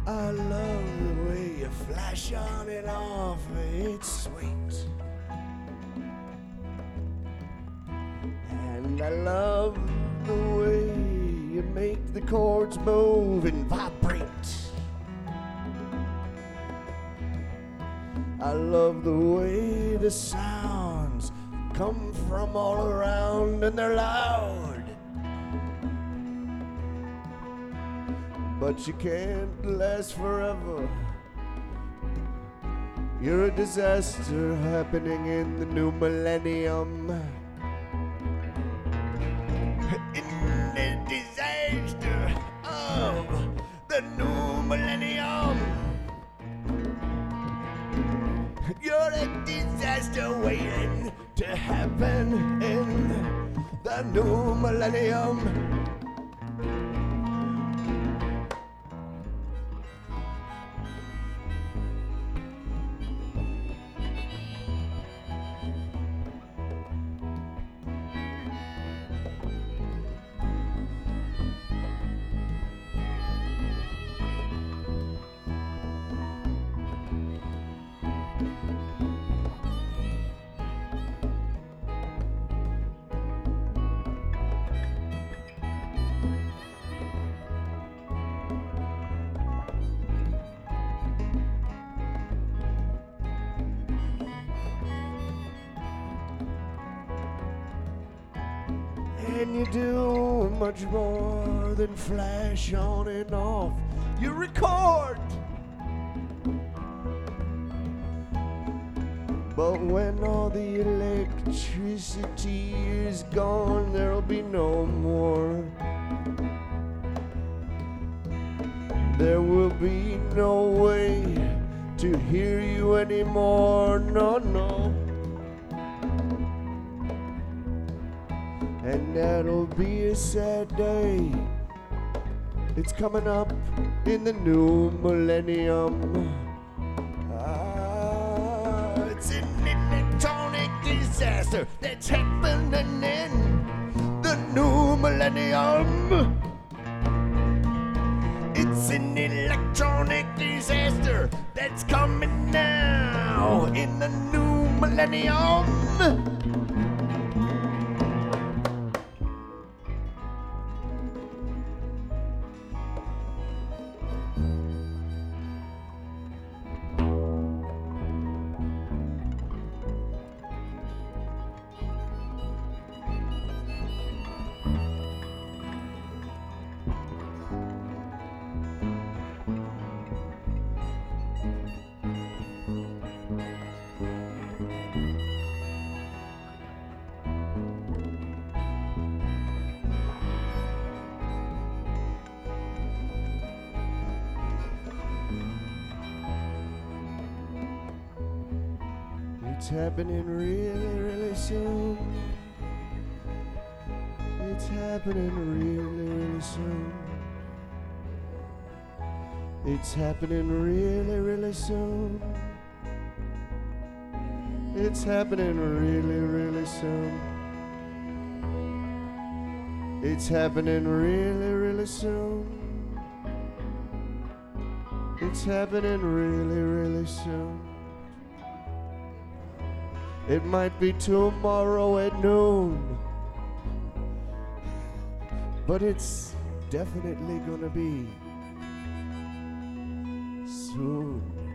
I love the way you flash on and off, it's sweet. And I love the way you make the chords move and vibrate. I love the way the sounds come from all around and they're loud. But you can't last forever. You're a disaster happening in the new millennium. In the disaster of the new millennium. You're a disaster waiting to happen in the new millennium. And you do much more than flash on and off. You record. But when all the electricity is gone, there'll be no more. There will be no way to hear you anymore. No, no. And that'll be a sad day. It's coming up in the new millennium. It's an electronic disaster that's happening in the new millennium. It's an electronic disaster that's coming now in the new millennium. It's happening really, really soon. It's happening really, really soon. It's happening really, really soon. It's happening really, really soon. It's happening really, really soon. It's happening really, really soon. It might be tomorrow at noon, but it's definitely gonna be soon.